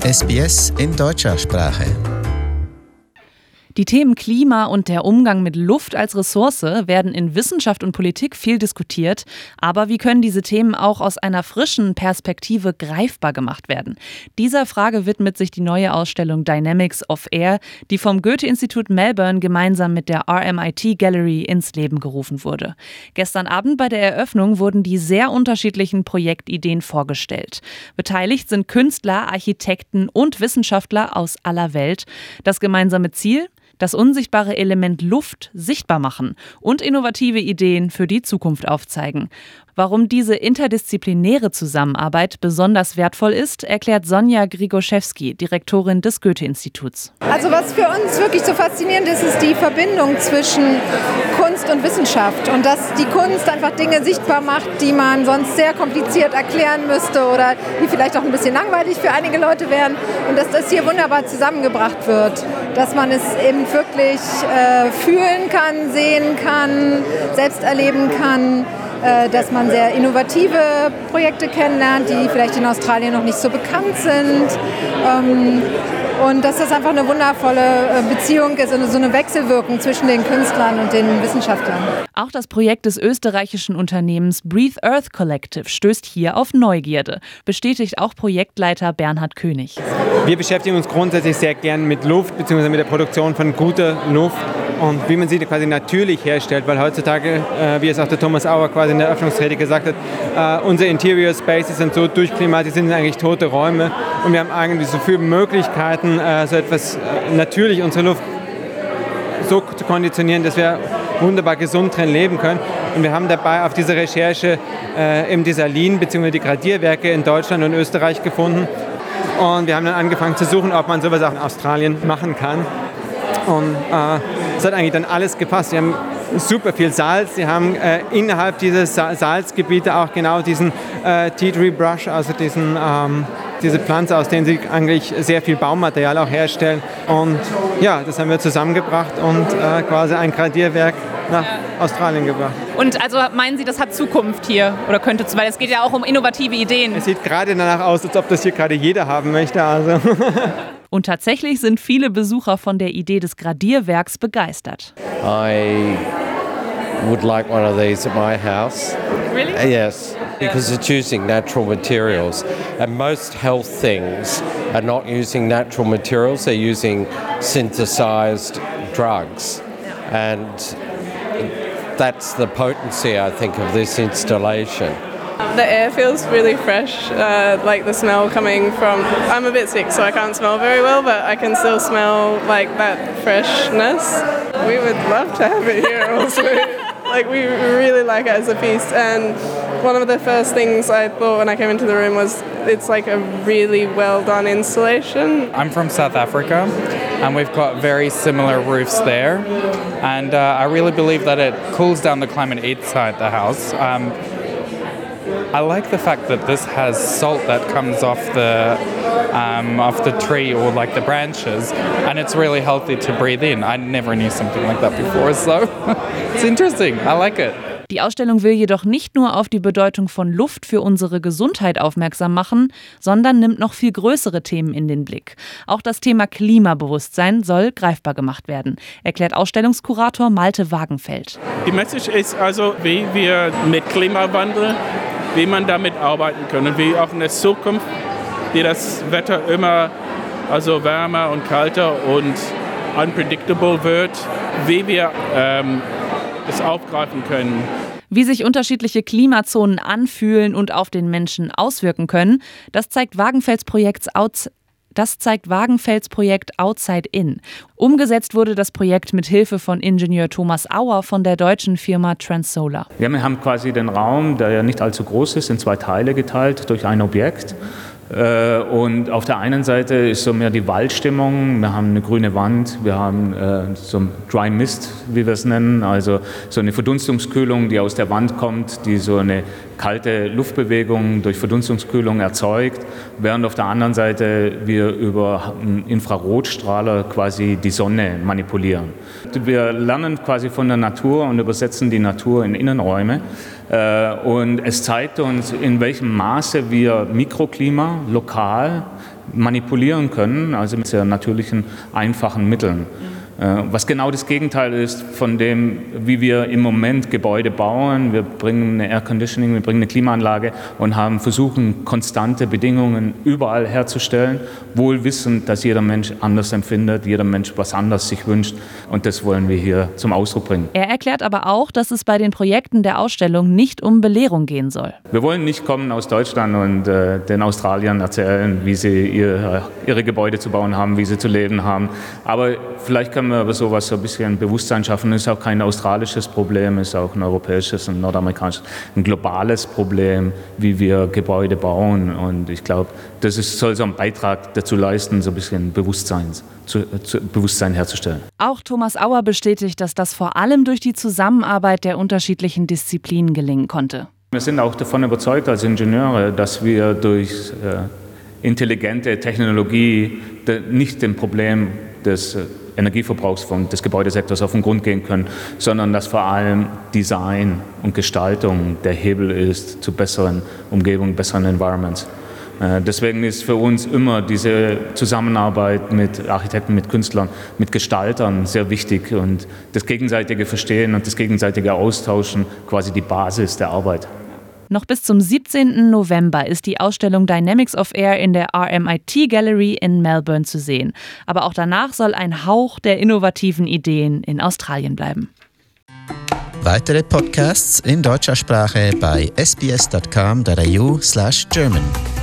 SBS in deutscher Sprache. Die Themen Klima und der Umgang mit Luft als Ressource werden in Wissenschaft und Politik viel diskutiert. Aber wie können diese Themen auch aus einer frischen Perspektive greifbar gemacht werden? Dieser Frage widmet sich die neue Ausstellung Dynamics of Air, die vom Goethe-Institut Melbourne gemeinsam mit der RMIT Gallery ins Leben gerufen wurde. Gestern Abend bei der Eröffnung wurden die sehr unterschiedlichen Projektideen vorgestellt. Beteiligt sind Künstler, Architekten und Wissenschaftler aus aller Welt. Das gemeinsame Ziel? Das unsichtbare Element Luft sichtbar machen und innovative Ideen für die Zukunft aufzeigen. Warum diese interdisziplinäre Zusammenarbeit besonders wertvoll ist, erklärt Sonja Grigoszewski, Direktorin des Goethe-Instituts. Also was für uns wirklich so faszinierend ist, ist die Verbindung zwischen Kunst und Wissenschaft und dass die Kunst einfach Dinge sichtbar macht, die man sonst sehr kompliziert erklären müsste oder die vielleicht auch ein bisschen langweilig für einige Leute wären und dass das hier wunderbar zusammengebracht wird, dass man es eben wirklich fühlen kann, sehen kann, selbst erleben kann. Dass man sehr innovative Projekte kennenlernt, die vielleicht in Australien noch nicht so bekannt sind. Und dass das einfach eine wundervolle Beziehung ist, so eine Wechselwirkung zwischen den Künstlern und den Wissenschaftlern. Auch das Projekt des österreichischen Unternehmens Breathe Earth Collective stößt hier auf Neugierde, bestätigt auch Projektleiter Bernhard König. Wir beschäftigen uns grundsätzlich sehr gern mit Luft bzw. mit der Produktion von guter Luft und wie man sie quasi natürlich herstellt, weil heutzutage, wie es auch der Thomas Auer quasi in der Eröffnungsrede gesagt hat, unsere Interior Spaces sind so durchklimatisiert, sind eigentlich tote Räume und wir haben eigentlich so viele Möglichkeiten, so etwas natürlich unsere Luft so zu konditionieren, dass wir wunderbar gesund drin leben können. Und wir haben dabei auf dieser Recherche eben die Salinen bzw. die Gradierwerke in Deutschland und Österreich gefunden. Und wir haben dann angefangen zu suchen, ob man sowas auch in Australien machen kann. Und es hat eigentlich dann alles gepasst. Sie haben super viel Salz. Sie haben innerhalb dieses Salzgebiete auch genau diesen Tea Tree Brush, also diese Pflanze, aus denen sie eigentlich sehr viel Baumaterial auch herstellen. Und ja, das haben wir zusammengebracht und quasi ein Gradierwerk nach Australien gebracht. Und also meinen Sie, das hat Zukunft hier? Oder könnte, weil es geht ja auch um innovative Ideen. Es sieht gerade danach aus, als ob das hier gerade jeder haben möchte. Also. Und tatsächlich sind viele Besucher von der Idee des Gradierwerks begeistert. I would like one of these at my house. Really? Yes, because it's using natural materials. And most health things are not using natural materials, they're using synthesized drugs. And that's the potency, I think, of this installation. The air feels really fresh, like the smell coming from... I'm a bit sick, so I can't smell very well, but I can still smell like that freshness. We would love to have it here also. Like, we really like it as a piece. And one of the first things I thought when I came into the room was it's like a really well done installation. I'm from South Africa, and we've got very similar roofs there. And I really believe that it cools down the climate inside the house. I like the fact that this has salt that comes off the tree or like the branches, and it's really healthy to breathe in. I never knew something like that before, so it's interesting. I like it. Die Ausstellung will jedoch nicht nur auf die Bedeutung von Luft für unsere Gesundheit aufmerksam machen, sondern nimmt noch viel größere Themen in den Blick. Auch das Thema Klimabewusstsein soll greifbar gemacht werden, erklärt Ausstellungskurator Malte Wagenfeld. Die Message ist also, wie wir mit Klimawandel, wie man damit arbeiten kann und wie auch in der Zukunft, wie das Wetter immer also wärmer und kalter und unpredictable wird, wie wir es aufgreifen können. Wie sich unterschiedliche Klimazonen anfühlen und auf den Menschen auswirken können, das zeigt Wagenfelds Projekt Outside In. Umgesetzt wurde das Projekt mit Hilfe von Ingenieur Thomas Auer von der deutschen Firma Transsolar. Wir haben quasi den Raum, der ja nicht allzu groß ist, in 2 Teile geteilt durch ein Objekt. Und auf der einen Seite ist so mehr die Waldstimmung, wir haben eine grüne Wand, wir haben so Dry Mist, wie wir es nennen, also so eine Verdunstungskühlung, die aus der Wand kommt, die so eine kalte Luftbewegung durch Verdunstungskühlung erzeugt, während auf der anderen Seite wir über einen Infrarotstrahler quasi die Sonne manipulieren. Wir lernen quasi von der Natur und übersetzen die Natur in Innenräume. Und es zeigt uns, in welchem Maße wir Mikroklima lokal manipulieren können, also mit sehr natürlichen, einfachen Mitteln. Was genau das Gegenteil ist von dem, wie wir im Moment Gebäude bauen. Wir bringen eine Air Conditioning, wir bringen eine Klimaanlage und versuchen, konstante Bedingungen überall herzustellen, wohl wissend, dass jeder Mensch anders empfindet, jeder Mensch was anders sich wünscht. Und das wollen wir hier zum Ausdruck bringen. Er erklärt aber auch, dass es bei den Projekten der Ausstellung nicht um Belehrung gehen soll. Wir wollen nicht kommen aus Deutschland und den Australiern erzählen, wie sie ihre Gebäude zu bauen haben, wie sie zu leben haben. Aber vielleicht können wir über sowas so ein bisschen Bewusstsein schaffen. Das ist auch kein australisches Problem, ist auch ein europäisches und nordamerikanisches, ein globales Problem, wie wir Gebäude bauen. Und ich glaube, soll so einen Beitrag dazu leisten, so ein bisschen Bewusstsein herzustellen. Auch Thomas Auer bestätigt, dass das vor allem durch die Zusammenarbeit der unterschiedlichen Disziplinen gelingen konnte. Wir sind auch davon überzeugt als Ingenieure, dass wir durch intelligente Technologie nicht dem Problem des Energieverbrauchs des Gebäudesektors auf den Grund gehen können, sondern dass vor allem Design und Gestaltung der Hebel ist zu besseren Umgebungen, besseren Environments. Deswegen ist für uns immer diese Zusammenarbeit mit Architekten, mit Künstlern, mit Gestaltern sehr wichtig und das gegenseitige Verstehen und das gegenseitige Austauschen quasi die Basis der Arbeit. Noch bis zum 17. November ist die Ausstellung Dynamics of Air in der RMIT Gallery in Melbourne zu sehen. Aber auch danach soll ein Hauch der innovativen Ideen in Australien bleiben. Weitere Podcasts in deutscher Sprache bei sbs.com.au/German.